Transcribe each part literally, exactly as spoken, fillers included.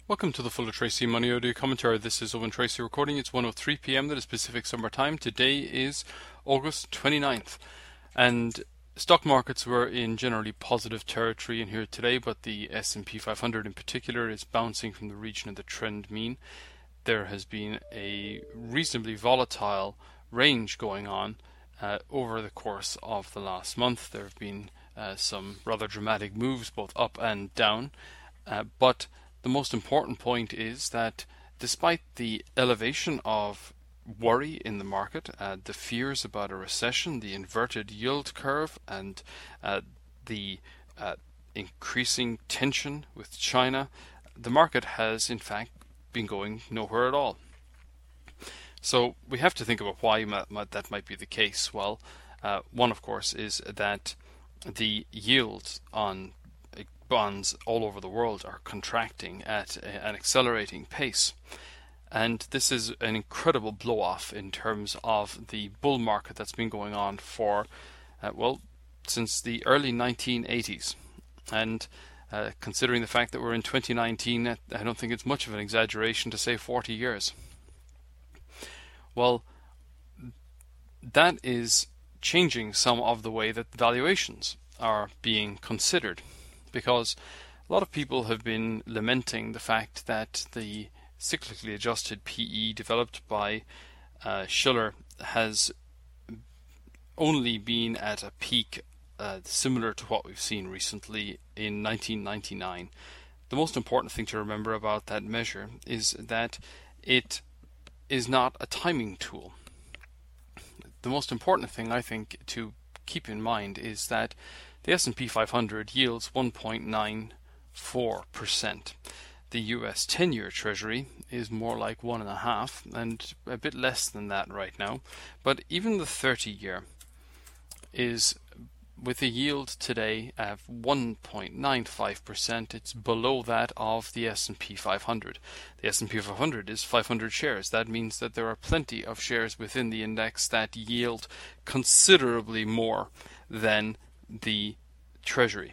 Welcome to the Fuller Tracy Money Audio Commentary. This is Owen Tracy recording. It's one oh three p m that is Pacific Summer Time. Today is August twenty-ninth. And stock markets were in generally positive territory in here today, but the S and P five hundred in particular is bouncing from the region of the trend mean. There has been a reasonably volatile range going on uh, over the course of the last month. There have been uh, some rather dramatic moves both up and down, uh, but the most important point is that despite the elevation of worry in the market, uh, the fears about a recession, the inverted yield curve, and uh, the uh, increasing tension with China, the market has in fact been going nowhere at all. So we have to think about why that might be the case. Well, uh, one of course is that the yields on bonds all over the world are contracting at a, an accelerating pace, and this is an incredible blow-off in terms of the bull market that's been going on for uh, well since the early nineteen eighties. And uh, considering the fact that we're in twenty nineteen, I don't think it's much of an exaggeration to say forty years. Well, that is changing some of the way that valuations are being considered, because a lot of people have been lamenting the fact that the cyclically adjusted P E developed by uh, Shiller has only been at a peak uh, similar to what we've seen recently in nineteen ninety-nine. The most important thing to remember about that measure is that it is not a timing tool. The most important thing, I think, to keep in mind is that the S and P five hundred yields one point nine four percent. The U S ten-year Treasury is more like one and a half, and a bit less than that right now. But even the thirty-year is, with a yield today of one point nine five percent, it's below that of the S and P five hundred. The S and P five hundred is five hundred shares. That means that there are plenty of shares within the index that yield considerably more than the Treasury.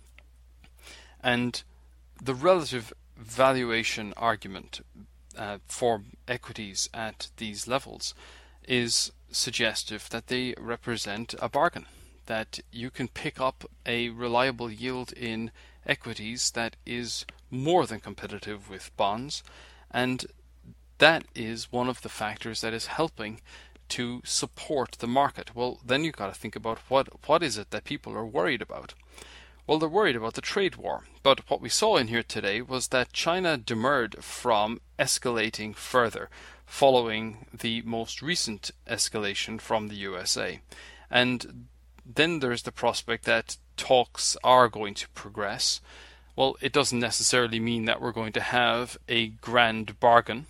And the relative valuation argument uh, for equities at these levels is suggestive that they represent a bargain, that you can pick up a reliable yield in equities that is more than competitive with bonds, and that is one of the factors that is helping to support the market. Well, then you've got to think about what what is it that people are worried about. Well, they're worried about the trade war. But what we saw in here today was that China demurred from escalating further following the most recent escalation from the U S A. And then there's the prospect that talks are going to progress. Well, it doesn't necessarily mean that we're going to have a grand bargain,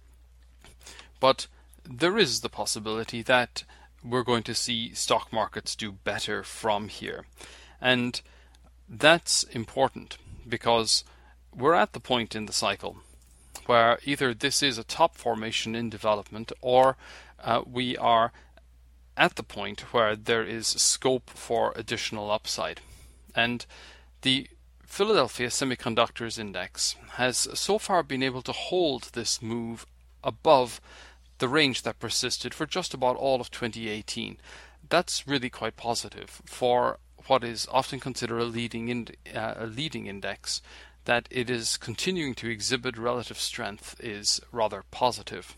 but there is the possibility that we're going to see stock markets do better from here. And that's important because we're at the point in the cycle where either this is a top formation in development, or uh, we are at the point where there is scope for additional upside. And the Philadelphia Semiconductors Index has so far been able to hold this move above the range that persisted for just about all of twenty eighteen. That's really quite positive for what is often considered a leading in, uh, a leading index. That it is continuing to exhibit relative strength is rather positive.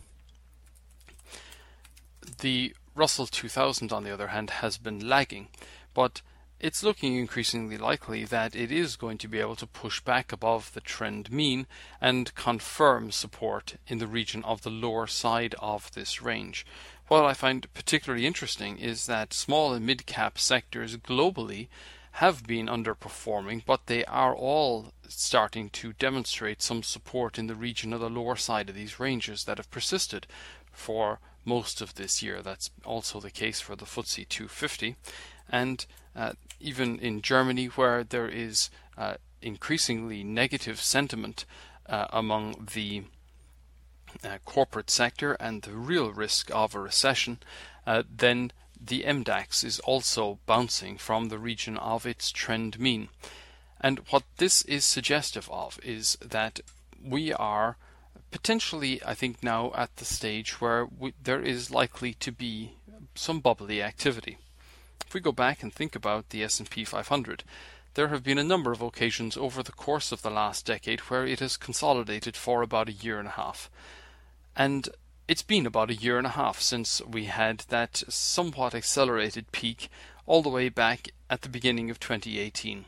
The Russell two thousand, on the other hand, has been lagging, but it's looking increasingly likely that it is going to be able to push back above the trend mean and confirm support in the region of the lower side of this range. What I find particularly interesting is that small and mid-cap sectors globally have been underperforming, but they are all starting to demonstrate some support in the region of the lower side of these ranges that have persisted for most of this year. That's also the case for the F T S E two fifty. And uh, even in Germany, where there is uh, increasingly negative sentiment uh, among the uh, corporate sector and the real risk of a recession, uh, then the M DAX is also bouncing from the region of its trend mean. And what this is suggestive of is that we are potentially, I think, now at the stage where we, there is likely to be some bubbly activity. If we go back and think about the S and P five hundred, there have been a number of occasions over the course of the last decade where it has consolidated for about a year and a half. And it's been about a year and a half since we had that somewhat accelerated peak all the way back at the beginning of twenty eighteen.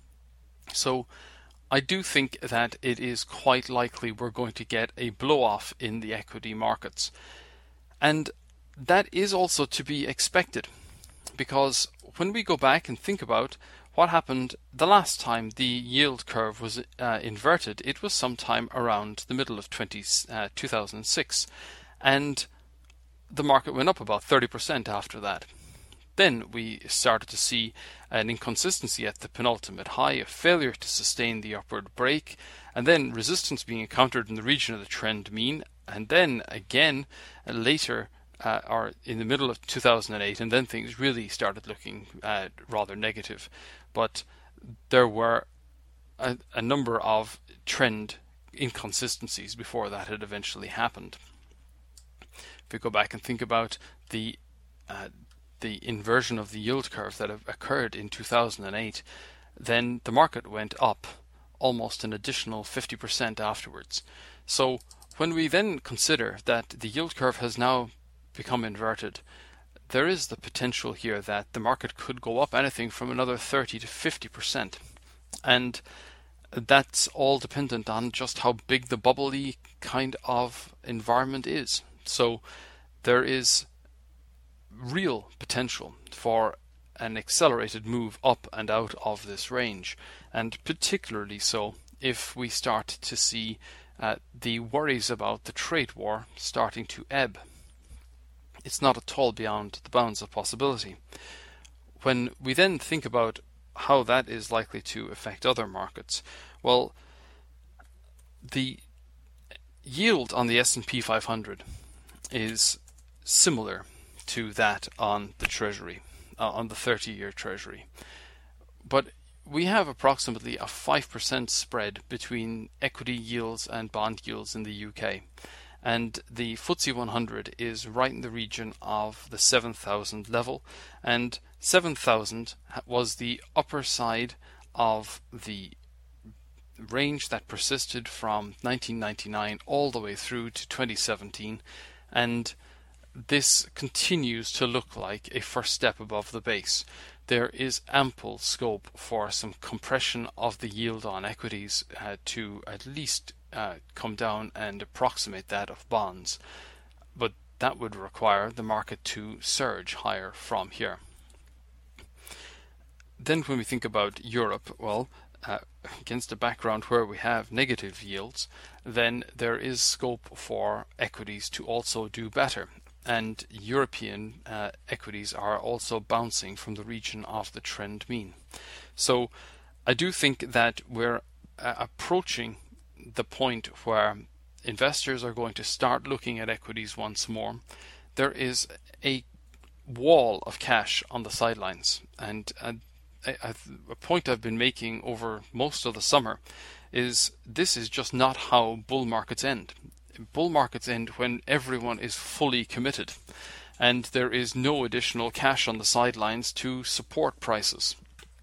So I do think that it is quite likely we're going to get a blow-off in the equity markets. And that is also to be expected, because when we go back and think about what happened the last time the yield curve was uh, inverted, it was sometime around the middle of twenty, uh, two thousand six, and the market went up about thirty percent after that. Then we started to see an inconsistency at the penultimate high, a failure to sustain the upward break, and then resistance being encountered in the region of the trend mean, and then again uh, later uh, or in the middle of two thousand eight, and then things really started looking uh, rather negative. But there were a, a number of trend inconsistencies before that had eventually happened. If we go back and think about the uh, the inversion of the yield curve that occurred in two thousand eight, then the market went up almost an additional fifty percent afterwards. So when we then consider that the yield curve has now become inverted, there is the potential here that the market could go up anything from another thirty to fifty percent. And that's all dependent on just how big the bubbly kind of environment is. So there is real potential for an accelerated move up and out of this range, and particularly so if we start to see uh, the worries about the trade war starting to ebb. It's not at all beyond the bounds of possibility. When we then think about how that is likely to affect other markets, well, the yield on the S and P five hundred is similar to that on the Treasury, uh, on the thirty-year Treasury. But we have approximately a five percent spread between equity yields and bond yields in the U K. And the F T S E one hundred is right in the region of the seven thousand level, and seven thousand was the upper side of the range that persisted from nineteen ninety-nine all the way through to twenty seventeen, and this continues to look like a first step above the base. There is ample scope for some compression of the yield on equities uh, to at least uh, come down and approximate that of bonds. But that would require the market to surge higher from here. Then when we think about Europe, well, uh, against a background where we have negative yields, then there is scope for equities to also do better. And European uh, equities are also bouncing from the region of the trend mean. So I do think that we're uh, approaching the point where investors are going to start looking at equities once more. There is a wall of cash on the sidelines, and uh, a, a point I've been making over most of the summer is this is just not how bull markets end. Bull markets end when everyone is fully committed and there is no additional cash on the sidelines to support prices.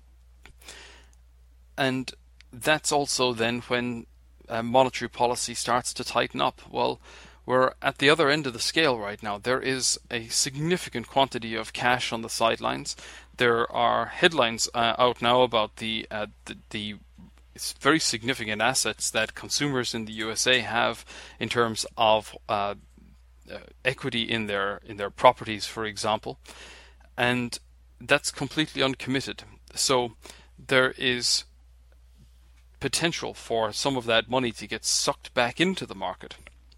And that's also then when uh, monetary policy starts to tighten up. Well, we're at the other end of the scale right now. There is a significant quantity of cash on the sidelines. There are headlines uh, out now about the uh, the, the It's very significant assets that consumers in the U S A have in terms of uh, uh, equity in their in their properties, for example, and that's completely uncommitted. So there is potential for some of that money to get sucked back into the market.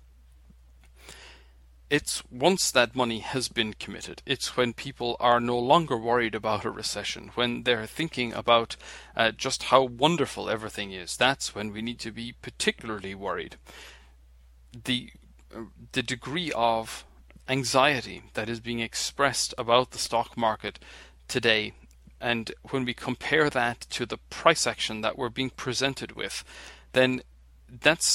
It's once that money has been committed, it's when people are no longer worried about a recession, when they're thinking about uh, just how wonderful everything is. That's when we need to be particularly worried. The, uh, the degree of anxiety that is being expressed about the stock market today, and when we compare that to the price action that we're being presented with, then that's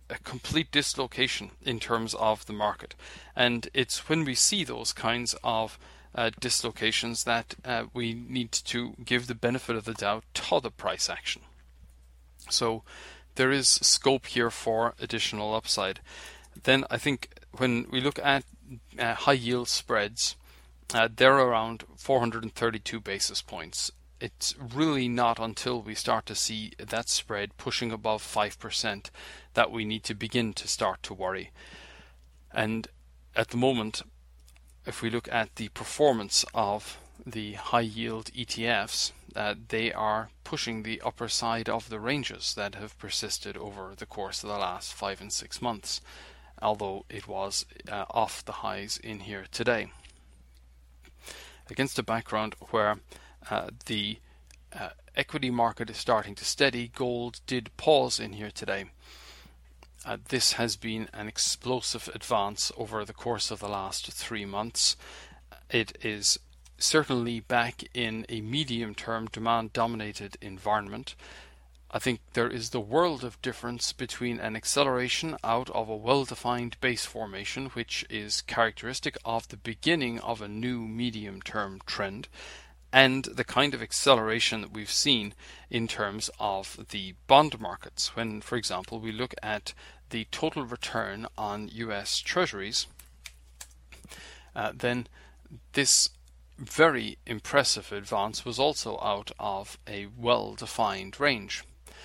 a complete dislocation in terms of the market. And it's when we see those kinds of uh, dislocations that uh, we need to give the benefit of the doubt to the price action. So there is scope here for additional upside. Then I think when we look at uh, high yield spreads, uh, they're around four hundred thirty-two basis points. It's really not until we start to see that spread pushing above five percent that we need to begin to start to worry. And at the moment, if we look at the performance of the high yield E T Fs, uh, they are pushing the upper side of the ranges that have persisted over the course of the last five and six months, although it was uh, off the highs in here today. Against a background where uh, the uh, equity market is starting to steady, gold did pause in here today. Uh, this has been an explosive advance over the course of the last three months. It is certainly back in a medium-term demand-dominated environment. I think there is the world of difference between an acceleration out of a well-defined base formation, which is characteristic of the beginning of a new medium-term trend, and the kind of acceleration that we've seen in terms of the bond markets. When, for example, we look at the total return on U S Treasuries, uh, then this very impressive advance was also out of a well-defined range.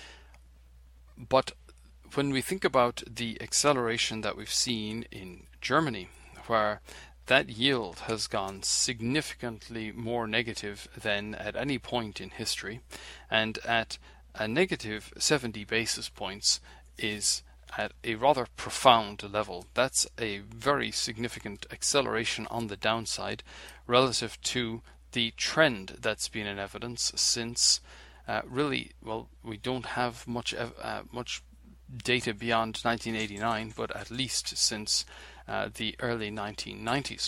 But when we think about the acceleration that we've seen in Germany, where that yield has gone significantly more negative than at any point in history, and at a negative seventy basis points is at a rather profound level. That's a very significant acceleration on the downside relative to the trend that's been in evidence since uh, really, well, we don't have much uh, much data beyond nineteen eighty-nine, but at least since uh, the early nineteen nineties.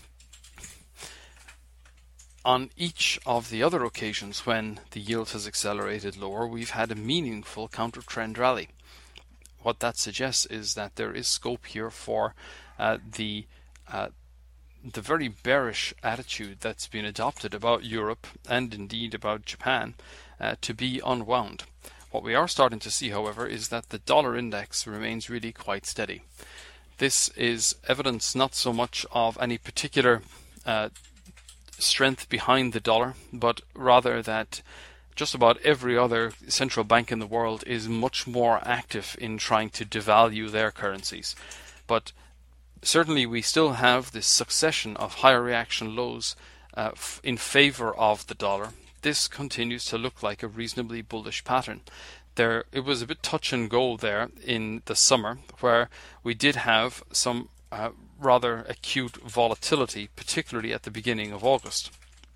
On each of the other occasions when the yield has accelerated lower, we've had a meaningful counter-trend rally. What that suggests is that there is scope here for uh, the uh, the very bearish attitude that's been adopted about Europe and indeed about Japan uh, to be unwound. What we are starting to see, however, is that the dollar index remains really quite steady. This is evidence not so much of any particular uh, strength behind the dollar, but rather that just about every other central bank in the world is much more active in trying to devalue their currencies. But certainly we still have this succession of higher reaction lows uh, f- in favor of the dollar. This continues to look like a reasonably bullish pattern. There, it was a bit touch and go there in the summer, where we did have some uh, rather acute volatility, particularly at the beginning of August.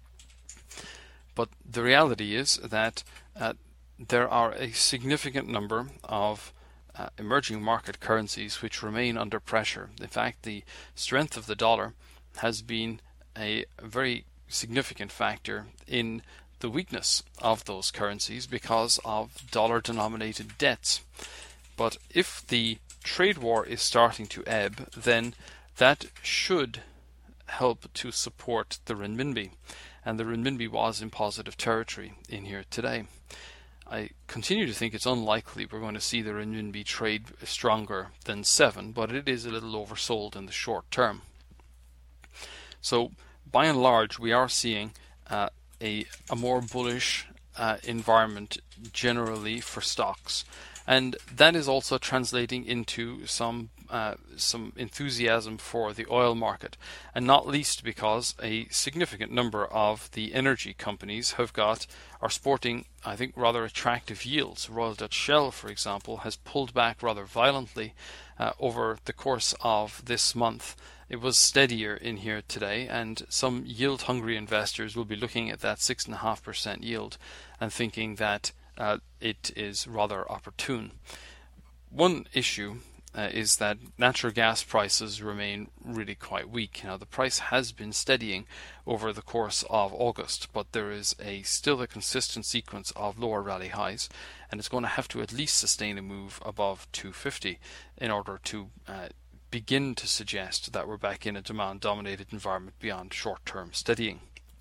But the reality is that uh, there are a significant number of uh, emerging market currencies which remain under pressure. In fact, the strength of the dollar has been a very significant factor in the weakness of those currencies because of dollar-denominated debts. But if the trade war is starting to ebb, then that should help to support the renminbi. And the renminbi was in positive territory in here today. I continue to think it's unlikely we're going to see the renminbi trade stronger than seven, but it is a little oversold in the short term. So by and large, we are seeing uh, a, a more bullish uh, environment generally for stocks. And that is also translating into some uh, some enthusiasm for the oil market, and not least because a significant number of the energy companies have got are sporting, I think, rather attractive yields. Royal Dutch Shell, for example, has pulled back rather violently uh, over the course of this month. It was steadier in here today, and some yield-hungry investors will be looking at that six point five percent yield and thinking that Uh, it is rather opportune. One issue uh, is that natural gas prices remain really quite weak. Now, the price has been steadying over the course of August, but there is a still a consistent sequence of lower rally highs, and it's going to have to at least sustain a move above two fifty in order to uh, begin to suggest that we're back in a demand-dominated environment beyond short-term steadying.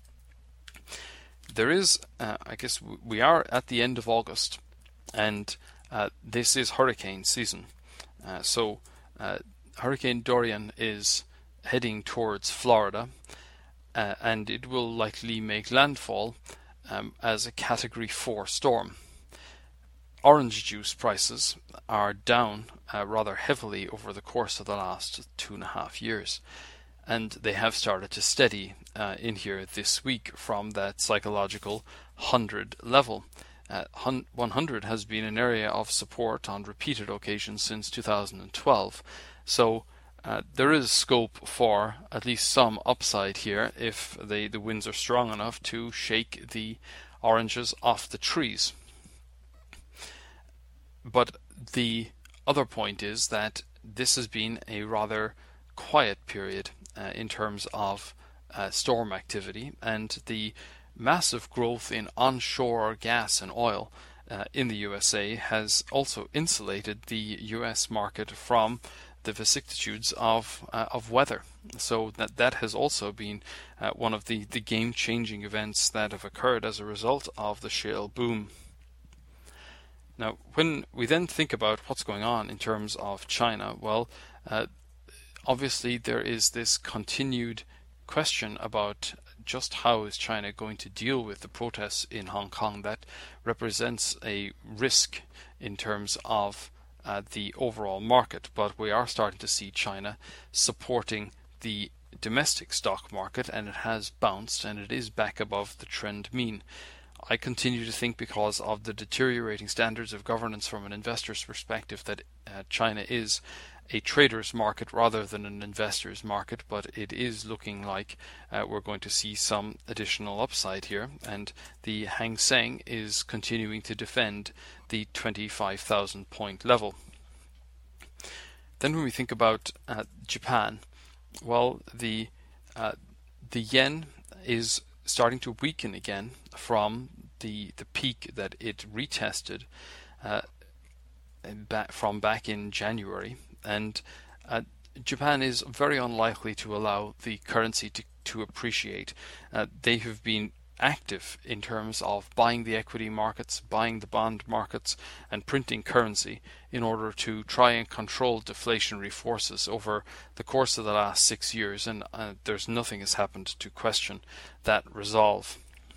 There is, uh, I guess, w- we are at the end of August, and uh, this is hurricane season. Uh, so uh, Hurricane Dorian is heading towards Florida, uh, and it will likely make landfall um, as a Category four storm. Orange juice prices are down uh, rather heavily over the course of the last two and a half years, and they have started to steady uh, in here this week from that psychological one hundred level. Uh, one hundred has been an area of support on repeated occasions since two thousand twelve, so uh, there is scope for at least some upside here if they, the winds are strong enough to shake the oranges off the trees. But the other point is that this has been a rather quiet period uh, in terms of uh, storm activity, and the massive growth in onshore gas and oil uh, in the U S A has also insulated the U S market from the vicissitudes of uh, of weather. So that that has also been uh, one of the, the game-changing events that have occurred as a result of the shale boom. Now, when we then think about what's going on in terms of China, well, uh, obviously there is this continued question about just how is China going to deal with the protests in Hong Kong. That represents a risk in terms of uh, the overall market, but we are starting to see China supporting the domestic stock market, and it has bounced and it is back above the trend mean. I continue to think, because of the deteriorating standards of governance from an investor's perspective, that uh, China is a trader's market rather than an investor's market, but it is looking like uh, we're going to see some additional upside here, and the Hang Seng is continuing to defend the twenty-five thousand point level. Then when we think about uh, Japan, well, the uh, the yen is starting to weaken again from the the peak that it retested uh, back from back in January, and uh, Japan is very unlikely to allow the currency to, to appreciate. Uh, they have been active in terms of buying the equity markets, buying the bond markets, and printing currency in order to try and control deflationary forces over the course of the last six years, and uh, there's nothing has happened to question that resolve.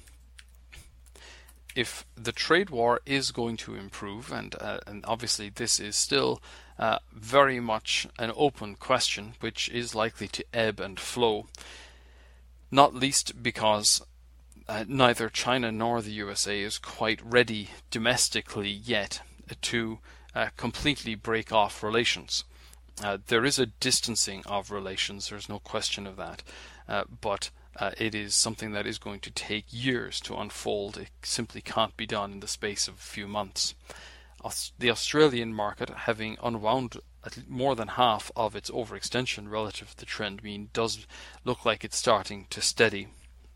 If the trade war is going to improve, and uh, and obviously this is still uh, very much an open question, which is likely to ebb and flow, not least because uh, neither China nor the U S A is quite ready domestically yet to uh, completely break off relations. Uh, there is a distancing of relations, there's no question of that, uh, but Uh, it is something that is going to take years to unfold. It simply can't be done in the space of a few months. Aus- the Australian market, having unwound at more than half of its overextension relative to the trend mean, does look like it's starting to steady.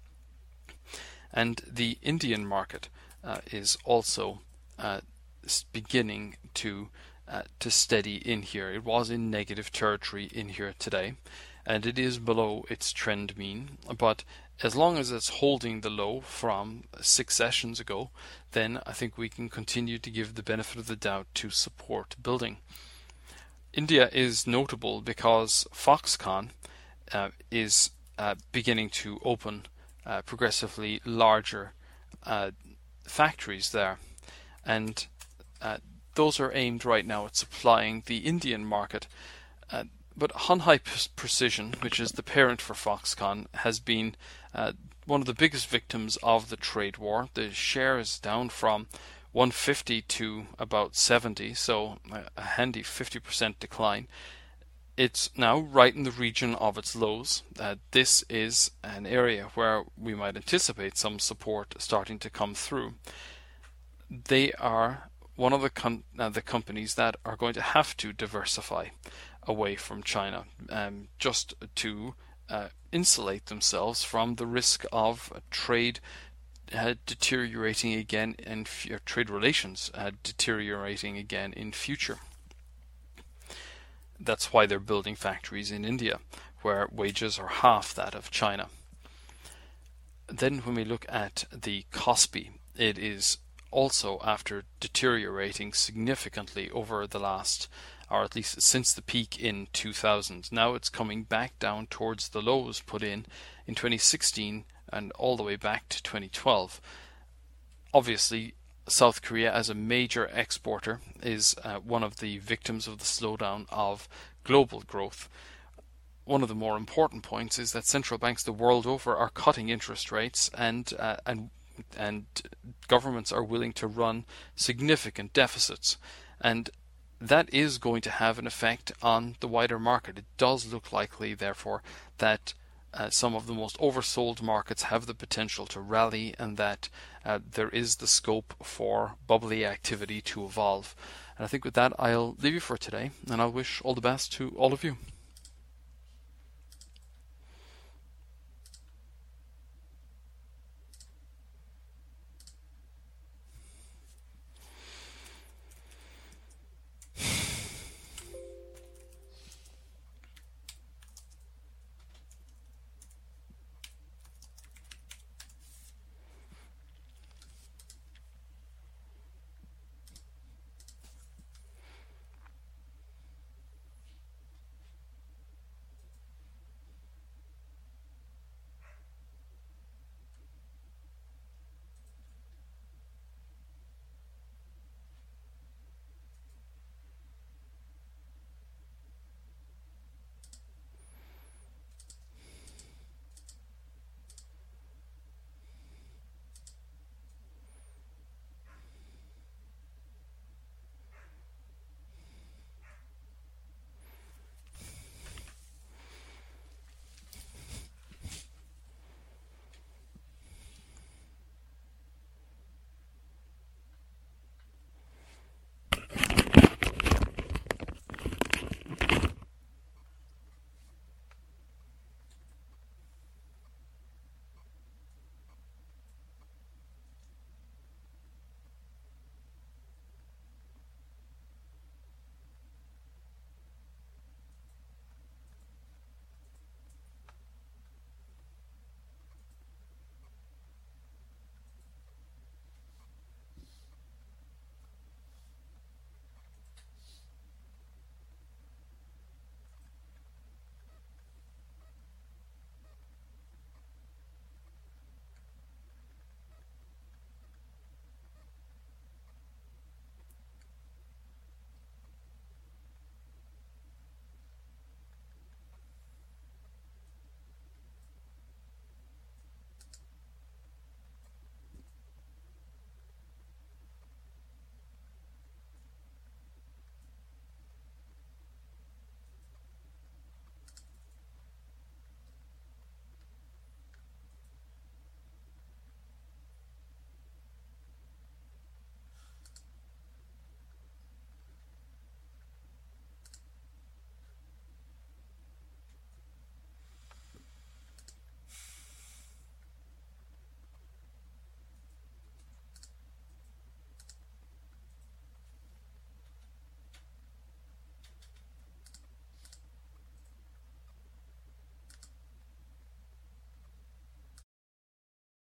And the Indian market uh, is also uh, beginning to uh, to steady in here. It was in negative territory in here today, and it is below its trend mean, but as long as it's holding the low from six sessions ago, then I think we can continue to give the benefit of the doubt to support building. India is notable because Foxconn uh, is uh, beginning to open uh, progressively larger uh, factories there, and uh, those are aimed right now at supplying the Indian market. Uh, But Hunhai Precision, which is the parent for Foxconn, has been uh, one of the biggest victims of the trade war. The share is down from one fifty to about seventy, so a handy fifty percent decline. It's now right in the region of its lows. Uh, this is an area where we might anticipate some support starting to come through. They are one of the, com- uh, the companies that are going to have to diversify away from China, um, just to uh, insulate themselves from the risk of trade uh, deteriorating again, and f- trade relations uh, deteriorating again in future. That's why they're building factories in India, where wages are half that of China. Then when we look at the Kospi, it is also, after deteriorating significantly over the last, or at least since the peak in two thousand, now it's coming back down towards the lows put in in twenty sixteen and all the way back to twenty twelve. Obviously, South Korea, as a major exporter, is uh, one of the victims of the slowdown of global growth. One of the more important points is that central banks the world over are cutting interest rates, and uh, and and governments are willing to run significant deficits, and that is going to have an effect on the wider market. It does look likely, therefore, that uh, some of the most oversold markets have the potential to rally, and that uh, there is the scope for bubbly activity to evolve. And I think with that, I'll leave you for today, and I'll wish all the best to all of you.